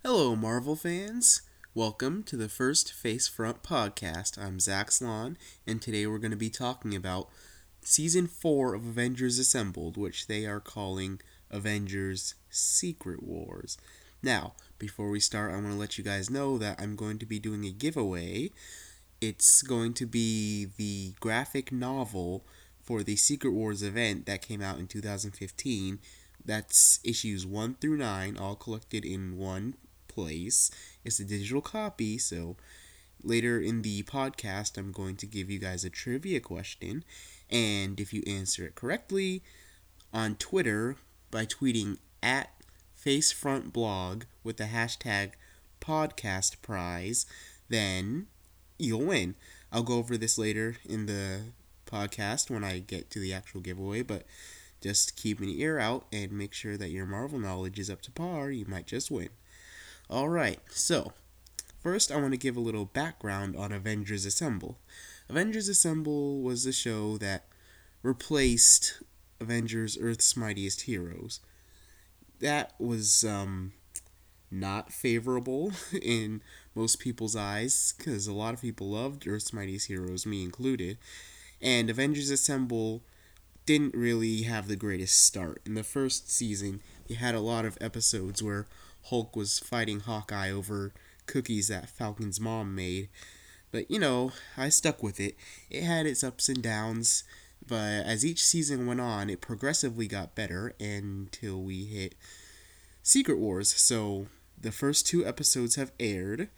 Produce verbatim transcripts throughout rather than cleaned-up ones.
Hello, Marvel fans. Welcome to the first Face Front podcast. I'm Zach Slon, and today we're going to be talking about Season four of Avengers Assembled, which they are calling Avengers Secret Wars. Now, before we start, I want to let you guys know that I'm going to be doing a giveaway. It's going to be the graphic novel for the Secret Wars event that came out in two thousand fifteen. That's issues one through nine, all collected in one place. It's a digital copy, so later in the podcast, I'm going to give you guys a trivia question. And if you answer it correctly on Twitter by tweeting at FacefrontBlog with the hashtag podcast prize, then you'll win. I'll go over this later in the podcast when I get to the actual giveaway, but just keep an ear out and make sure that your Marvel knowledge is up to par. You might just win. Alright, so first I want to give a little background on Avengers Assemble. Avengers Assemble was a show that replaced Avengers Earth's Mightiest Heroes. That was um, not favorable in most people's eyes because a lot of people loved Earth's Mightiest Heroes, me included. And Avengers Assemble didn't really have the greatest start. In the first season, you had a lot of episodes where Hulk was fighting Hawkeye over cookies that Falcon's mom made. But, you know, I stuck with it. It had its ups and downs, but as each season went on, it progressively got better until we hit Secret Wars. So, the first two episodes have aired,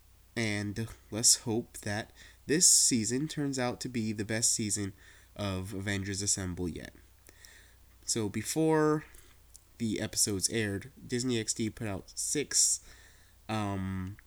and let's hope that this season turns out to be the best season of Avengers Assemble yet. So, before the episodes aired, Disney X D put out six um,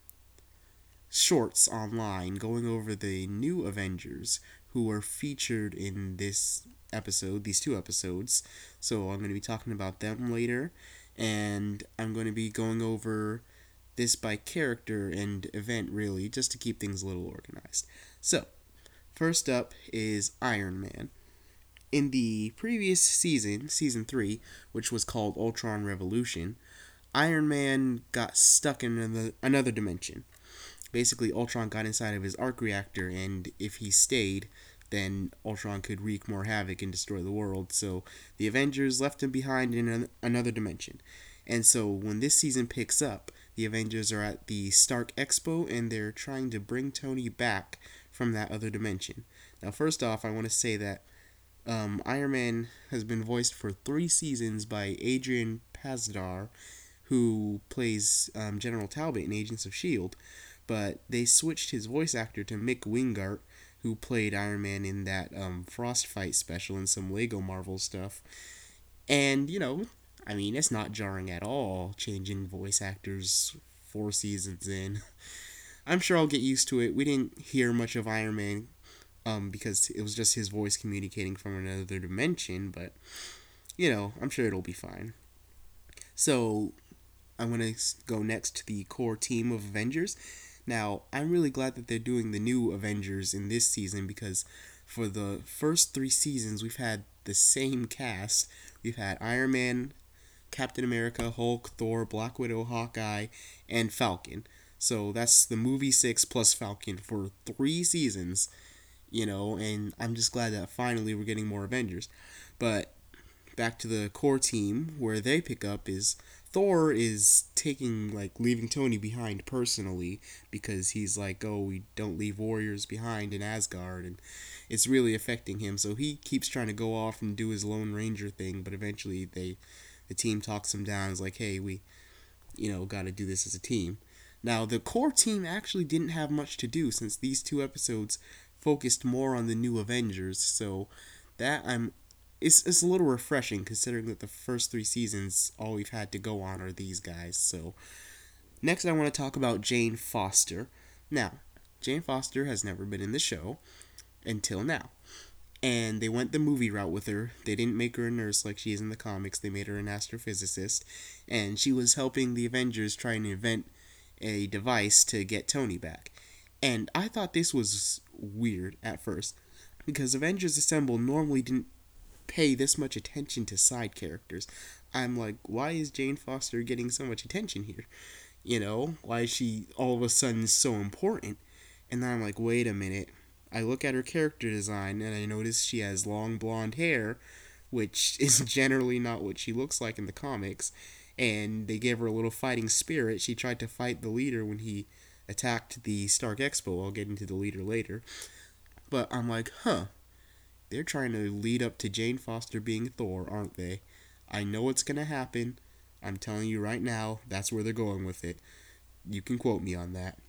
shorts online going over the new Avengers who were featured in this episode, these two episodes. So I'm going to be talking about them later, and I'm going to be going over this by character and event, really, just to keep things a little organized. So, first up is Iron Man. In the previous season, season three, which was called Ultron Revolution, Iron Man got stuck in another, another dimension. Basically, Ultron got inside of his arc reactor, and if he stayed, then Ultron could wreak more havoc and destroy the world. So the Avengers left him behind in an, another dimension. And so when this season picks up, the Avengers are at the Stark Expo, and they're trying to bring Tony back from that other dimension. Now, first off, I want to say that Um, Iron Man has been voiced for three seasons by Adrian Pasdar, who plays um, General Talbot in Agents of S H I E L D, but they switched his voice actor to Mick Wingart, who played Iron Man in that um, Frostfight special and some Lego Marvel stuff. And, you know, I mean, it's not jarring at all, changing voice actors four seasons in. I'm sure I'll get used to it. We didn't hear much of Iron Man um, because it was just his voice communicating from another dimension, but, you know, I'm sure it'll be fine. So, I'm going to go next to the core team of Avengers. Now, I'm really glad that they're doing the new Avengers in this season because for the first three seasons, we've had the same cast. We've had Iron Man, Captain America, Hulk, Thor, Black Widow, Hawkeye, and Falcon. So that's the movie six plus Falcon for three seasons, you know, and I'm just glad that finally we're getting more Avengers. But back to the core team, where they pick up is Thor is taking, like, leaving Tony behind personally because he's like, oh, we don't leave warriors behind in Asgard, and it's really affecting him. So he keeps trying to go off and do his Lone Ranger thing, but eventually they, the team talks him down. It's like, hey, we, you know, got to do this as a team. Now, the core team actually didn't have much to do since these two episodes focused more on the new Avengers, so that I'm it's, it's a little refreshing considering that the first three seasons all we've had to go on are these guys. So next I want to talk about Jane Foster. Now, Jane Foster has never been in the show until now. And they went the movie route with her. They didn't make her a nurse like she is in the comics. They made her an astrophysicist. And she was helping the Avengers try and invent a device to get Tony back. And I thought this was weird at first because Avengers Assemble normally didn't pay this much attention to side characters. I'm like, why is Jane Foster getting so much attention here? You know, why is she all of a sudden so important? And then I'm like, wait a minute. I look at her character design and I notice she has long blonde hair, which is generally not what she looks like in the comics. And they gave her a little fighting spirit. She tried to fight the leader when he attacked the Stark Expo. I'll get into the leader later. But I'm like, huh, they're trying to lead up to Jane Foster being Thor, aren't they? I know what's going to happen. I'm telling you right now, that's where they're going with it. You can quote me on that.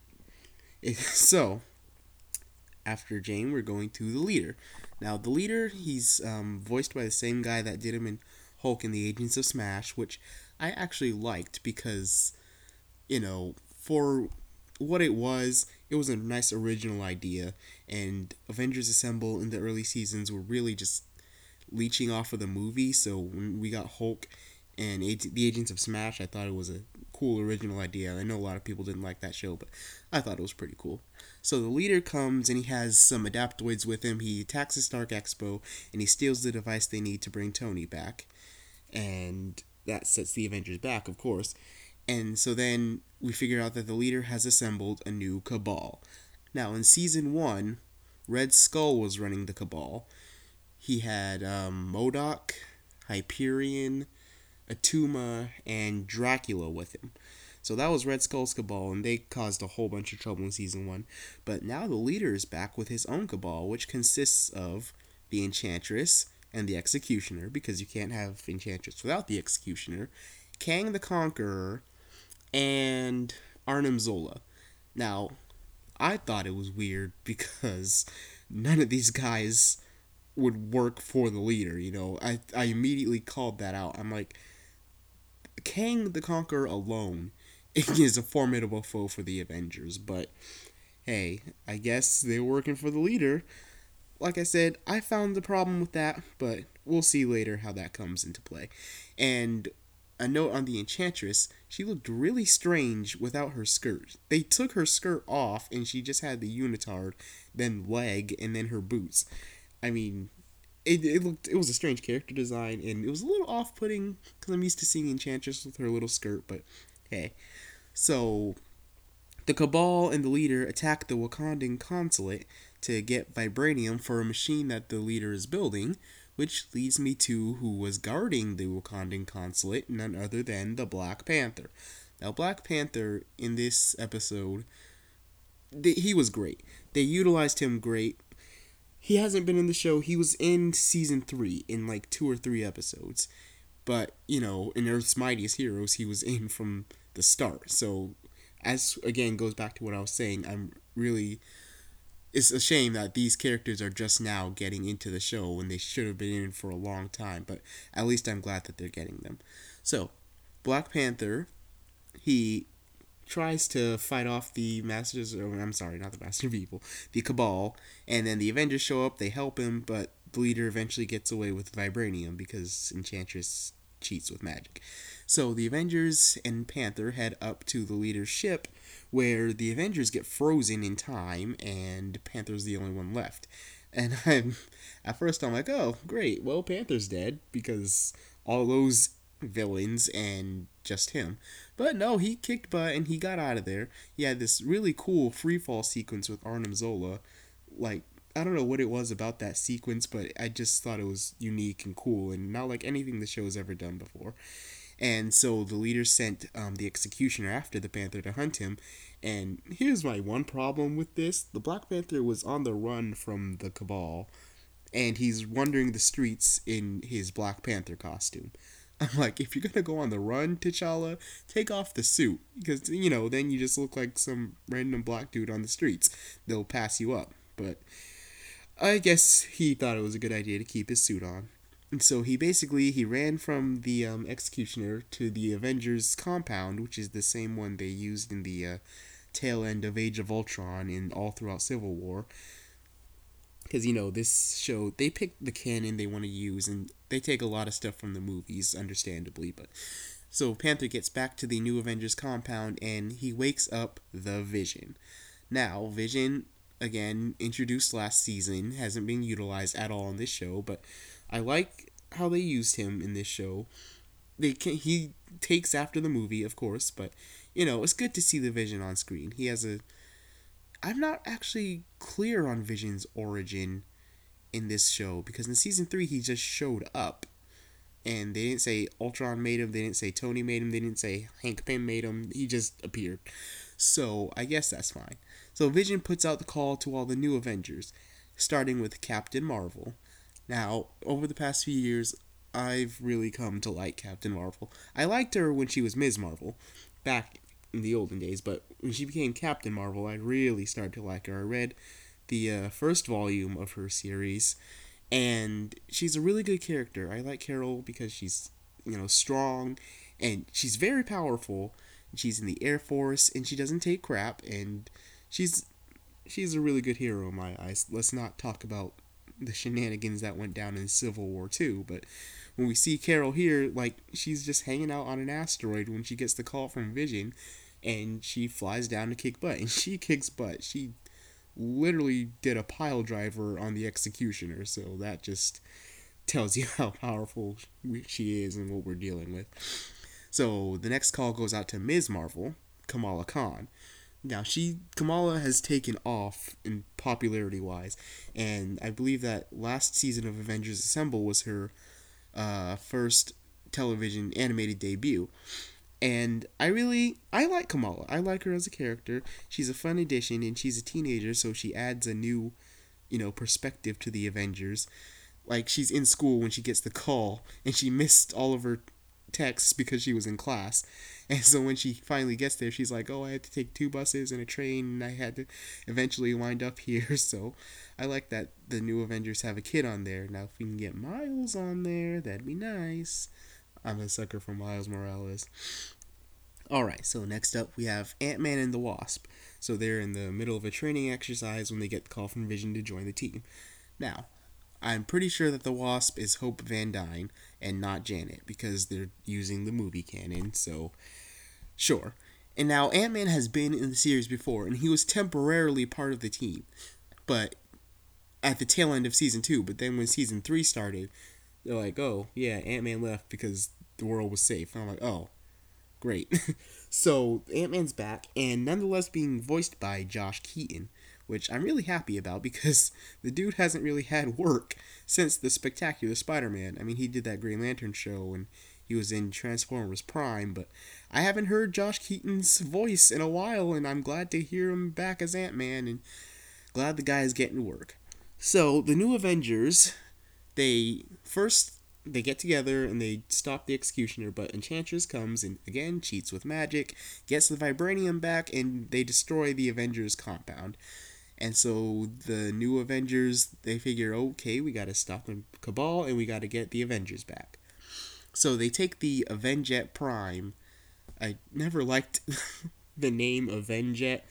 So, after Jane, we're going to the leader. Now, the leader, he's um, voiced by the same guy that did him in Hulk and the Agents of Smash, which I actually liked because, you know, for what it was, it was a nice original idea. And Avengers Assemble in the early seasons were really just leeching off of the movie. So when we got Hulk and the Agents of Smash, I thought it was a cool original idea. I know a lot of people didn't like that show, but I thought it was pretty cool. So the leader comes and he has some adaptoids with him. He attacks the Stark Expo and he steals the device they need to bring Tony back. And that sets the Avengers back, of course. And so then we figure out that the leader has assembled a new cabal. Now, in season one, Red Skull was running the cabal. He had um, MODOK, Hyperion, Atuma, and Dracula with him. So that was Red Skull's cabal, and they caused a whole bunch of trouble in season one. But now the leader is back with his own cabal, which consists of the Enchantress and the Executioner, because you can't have Enchantress without the Executioner, Kang the Conqueror, and Arnim Zola. Now, I thought it was weird because none of these guys would work for the leader, you know. I, I immediately called that out. I'm like, Kang the Conqueror alone is a formidable foe for the Avengers, but hey, I guess they're working for the leader. Like I said, I found the problem with that, but we'll see later how that comes into play. And a note on the Enchantress, she looked really strange without her skirt. They took her skirt off and she just had the unitard, then leg, and then her boots. I mean, it, it looked it was a strange character design and it was a little off-putting because I'm used to seeing Enchantress with her little skirt, but hey. So the Cabal and the leader attack the Wakandan consulate to get vibranium for a machine that the leader is building, which leads me to who was guarding the Wakandan consulate, none other than the Black Panther. Now, Black Panther in this episode, they, he was great. They utilized him great. He hasn't been in the show. He was in season three in like two or three episodes. But, you know, in Earth's Mightiest Heroes, he was in from the start. So, as again goes back to what I was saying, I'm really. It's a shame that these characters are just now getting into the show when they should have been in for a long time. But at least I'm glad that they're getting them. So, Black Panther, he tries to fight off the Masters, or I'm sorry, not the Master of Evil, the Cabal, and then the Avengers show up, they help him, but the leader eventually gets away with vibranium because Enchantress cheats with magic. So the Avengers and Panther head up to the leader's ship, where the Avengers get frozen in time, and Panther's the only one left. And I'm, at first I'm like, oh, great, well, Panther's dead, because all those villains and just him. But no, he kicked butt and he got out of there. He had this really cool free fall sequence with Arnim Zola. Like, I don't know what it was about that sequence, but I just thought it was unique and cool and not like anything the show has ever done before. And so the leader sent um, the Executioner after the Panther to hunt him. And here's my one problem with this. The Black Panther was on the run from the Cabal, and he's wandering the streets in his Black Panther costume. I'm like, if you're gonna go on the run, T'Challa, take off the suit. Because, you know, then you just look like some random black dude on the streets. They'll pass you up. But I guess he thought it was a good idea to keep his suit on. And so he basically, he ran from the um, Executioner to the Avengers compound, which is the same one they used in the uh, tail end of Age of Ultron and all throughout Civil War. Because, you know, this show, they pick the canon they want to use, and they take a lot of stuff from the movies, understandably. But so Panther gets back to the New Avengers compound, and he wakes up the Vision. Now, Vision, again, introduced last season, hasn't been utilized at all in this show, but I like how they used him in this show. they can, he takes after the movie, of course, but you know, it's good to see the Vision on screen. He has a I'm not actually clear on Vision's origin in this show because in season three he just showed up. And they didn't say Ultron made him, they didn't say Tony made him, they didn't say Hank Pym made him, he just appeared. So I guess that's fine. So Vision puts out the call to all the new Avengers, starting with Captain Marvel. Now, over the past few years, I've really come to like Captain Marvel. I liked her when she was Miz Marvel, back in the olden days, but when she became Captain Marvel, I really started to like her. I read the uh, first volume of her series, and she's a really good character. I like Carol because she's, you know, strong, and she's very powerful. She's in the Air Force, and she doesn't take crap, and she's she's a really good hero in my eyes. Let's not talk about the shenanigans that went down in Civil War two, but when we see Carol here, like, she's just hanging out on an asteroid when she gets the call from Vision, and she flies down to kick butt, and she kicks butt. She literally did a pile driver on the Executioner, so that just tells you how powerful she is and what we're dealing with. So the next call goes out to Miz Marvel, Kamala Khan. Now, she Kamala has taken off in popularity wise, and I believe that last season of Avengers Assemble was her uh, first television animated debut. And I really, I like Kamala. I like her as a character. She's a fun addition, and she's a teenager, so she adds a new, you know, perspective to the Avengers. Like, she's in school when she gets the call, and she missed all of her texts because she was in class. And so when she finally gets there, she's like, oh, I had to take two buses and a train, and I had to eventually wind up here. So I like that the new Avengers have a kid on there. Now, if we can get Miles on there, that'd be nice. I'm a sucker for Miles Morales. Alright, so next up we have Ant-Man and the Wasp. So they're in the middle of a training exercise when they get the call from Vision to join the team. Now, I'm pretty sure that the Wasp is Hope Van Dyne and not Janet because they're using the movie canon, so sure. And now Ant-Man has been in the series before, and he was temporarily part of the team, but at the tail end of season two. But then when season three started, they're like, oh, yeah, Ant-Man left because the world was safe. And I'm like, oh, great. So Ant-Man's back, and nonetheless being voiced by Josh Keaton, which I'm really happy about because the dude hasn't really had work since the Spectacular Spider-Man. I mean, he did that Green Lantern show, and he was in Transformers Prime, but I haven't heard Josh Keaton's voice in a while, and I'm glad to hear him back as Ant-Man, and glad the guy is getting work. So, the new Avengers, they first they get together and they stop the Executioner, but Enchantress comes and again cheats with magic, gets the vibranium back, and they destroy the Avengers compound. And so the new Avengers, they figure, okay, we gotta stop the Cabal and we gotta get the Avengers back. So they take the Avenjet Prime. I never liked the name Avenjet,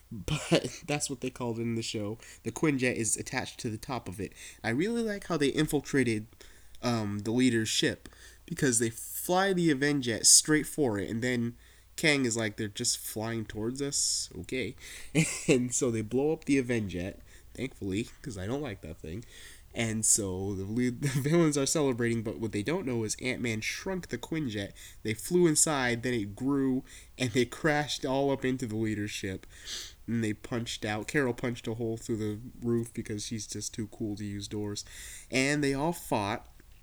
but that's what they called it in the show. The Quinjet is attached to the top of it. I really like how they infiltrated um, the leader's ship, because they fly the Avenjet straight for it, and then Kang is like, they're just flying towards us? Okay. And so they blow up the Avenjet, thankfully, because I don't like that thing. And so the, lead, the villains are celebrating, but what they don't know is Ant-Man shrunk the Quinjet. They flew inside, then it grew, and they crashed all up into the leader's ship. And they punched out. Carol punched a hole through the roof because she's just too cool to use doors. And they all fought.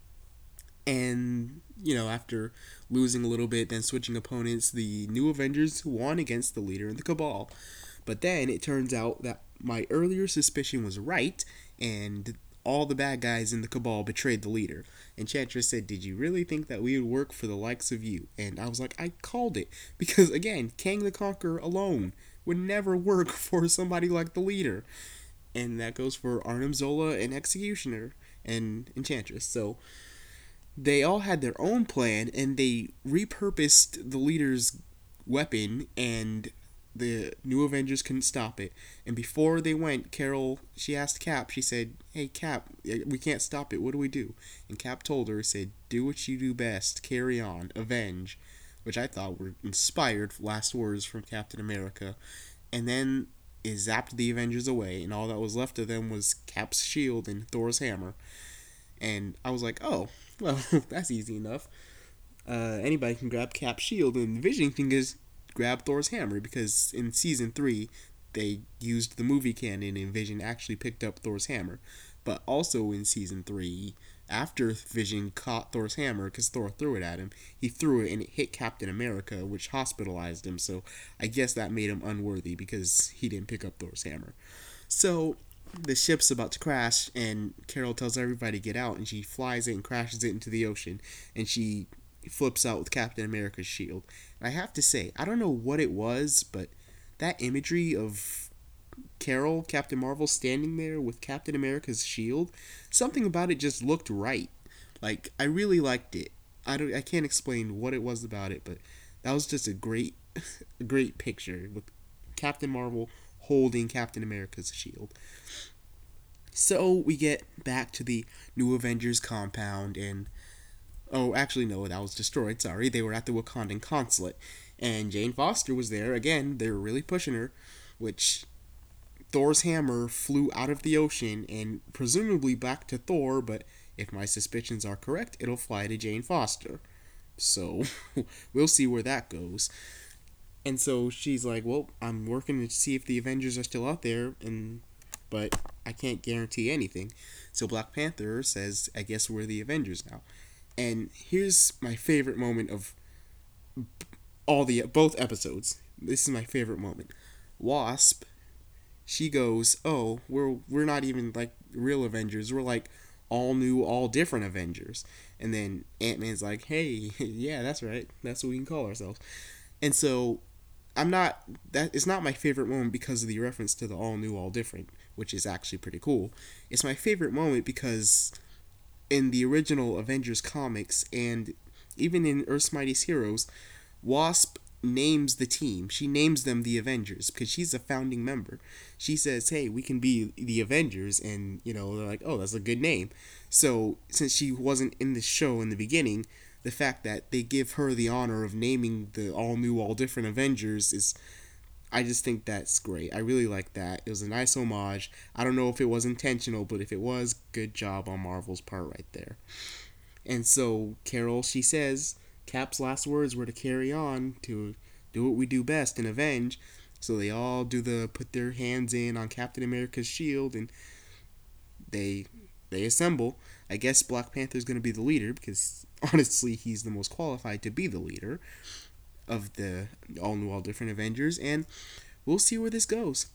And, you know, after losing a little bit, then switching opponents, the new Avengers won against the leader and the Cabal. But then it turns out that my earlier suspicion was right, and all the bad guys in the Cabal betrayed the leader. Enchantress said, did you really think that we would work for the likes of you? And I was like, I called it. Because, again, Kang the Conqueror alone would never work for somebody like the leader. And that goes for Arnim Zola and Executioner and Enchantress. So they all had their own plan, and they repurposed the leader's weapon, and the new Avengers couldn't stop it. And before they went, Carol, she asked Cap, she said, hey Cap, we can't stop it, what do we do? And Cap told her, said, do what you do best, carry on, avenge. Which I thought were inspired last words from Captain America. And then it zapped the Avengers away, and all that was left of them was Cap's shield and Thor's hammer. And I was like, oh, well, that's easy enough. uh, anybody can grab Cap's shield, and Vision can just grab Thor's hammer, because in season three they used the movie canon and Vision actually picked up Thor's hammer. But also in season three, after Vision caught Thor's hammer, because Thor threw it at him, he threw it and it hit Captain America, which hospitalized him. So I guess that made him unworthy because he didn't pick up Thor's hammer. So the ship's about to crash, and Carol tells everybody to get out, and she flies it and crashes it into the ocean, and she flips out with Captain America's shield. And I have to say, I don't know what it was, but that imagery of Carol, Captain Marvel, standing there with Captain America's shield, something about it just looked right. Like, I really liked it. I don't I can't explain what it was about it, but that was just a great a great picture with Captain Marvel holding Captain America's shield. So we get back to the New Avengers compound, and oh, actually no, that was destroyed. Sorry, they were at the Wakandan consulate, and Jane Foster was there again. They were really pushing her, which Thor's hammer flew out of the ocean and presumably back to Thor, but if my suspicions are correct, it'll fly to Jane Foster. So we'll see where that goes. And so she's like, well, I'm working to see if the Avengers are still out there, and but I can't guarantee anything. So Black Panther says, I guess we're the Avengers now. And here's my favorite moment of all the both episodes. This is my favorite moment. Wasp, she goes, "Oh, we're we're not even like real Avengers. We're like all new, all different Avengers." And then Ant-Man's like, "Hey, yeah, that's right. That's what we can call ourselves." And so I'm not that it's not my favorite moment because of the reference to the all new, all different, which is actually pretty cool. It's my favorite moment because in the original Avengers comics and even in Earth's Mightiest Heroes, Wasp names the team. She names them the Avengers because she's a founding member. She says, "Hey, we can be the Avengers," and you know they're like, "Oh, that's a good name." So since she wasn't in the show in the beginning, the fact that they give her the honor of naming the all new, all different Avengers is, I just think that's great. I really like that. It was a nice homage. I don't know if it was intentional, but if it was, good job on Marvel's part right there. And so Carol, she says, Cap's last words were to carry on, to do what we do best and avenge. So they all do the put their hands in on Captain America's shield, and they they assemble. I guess Black Panther's going to be the leader because honestly he's the most qualified to be the leader of the all new, all different Avengers, and we'll see where this goes.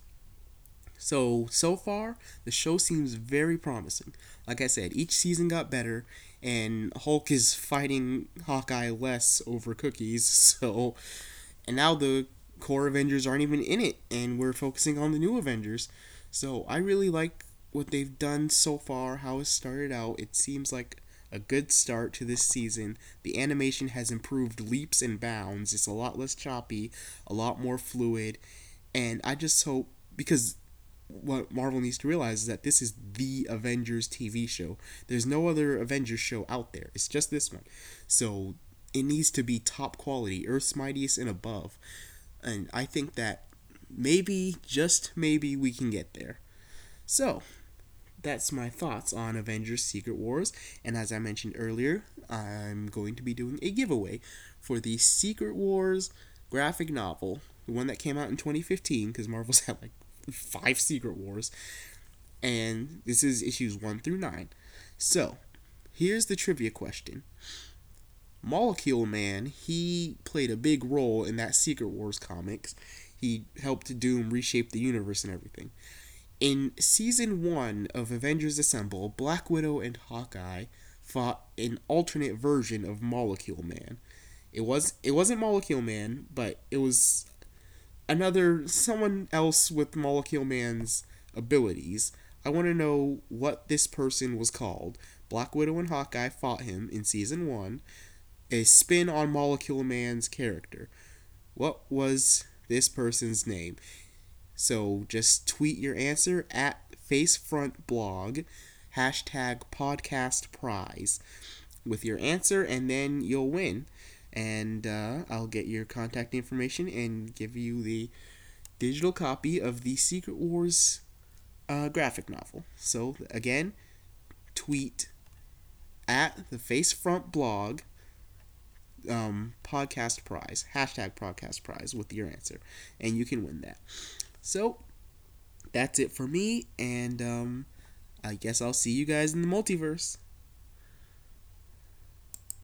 So, so far, the show seems very promising. Like I said, each season got better, and Hulk is fighting Hawkeye less over cookies, so, and now the core Avengers aren't even in it, and we're focusing on the new Avengers. So, I really like what they've done so far, how it started out. It seems like a good start to this season. The animation has improved leaps and bounds. It's a lot less choppy, a lot more fluid, and I just hope, because what Marvel needs to realize is that this is the Avengers T V show. There's no other Avengers show out there. It's just this one. So it needs to be top quality, Earth's Mightiest and above. And I think that maybe, just maybe, we can get there. So, that's my thoughts on Avengers Secret Wars. And as I mentioned earlier, I'm going to be doing a giveaway for the Secret Wars graphic novel, the one that came out in twenty fifteen, because Marvel's had like five Secret Wars, and this is issues one through nine. So, here's the trivia question. Molecule Man, he played a big role in that Secret Wars comics. He helped Doom reshape the universe and everything. In season one of Avengers Assemble, Black Widow and Hawkeye fought an alternate version of Molecule Man. It was it wasn't Molecule Man, but it was another someone else with Molecule Man's abilities. I want to know what this person was called. Black Widow and Hawkeye fought him in season one, a spin on Molecule Man's character. What was this person's name? So just tweet your answer at FacefrontBlog, hashtag podcast prize with your answer, and then you'll win. And uh, I'll get your contact information and give you the digital copy of the Secret Wars uh, graphic novel. So again, tweet at the Facefront blog, um, podcast prize, hashtag podcast prize with your answer, and you can win that. So that's it for me, and um, I guess I'll see you guys in the multiverse.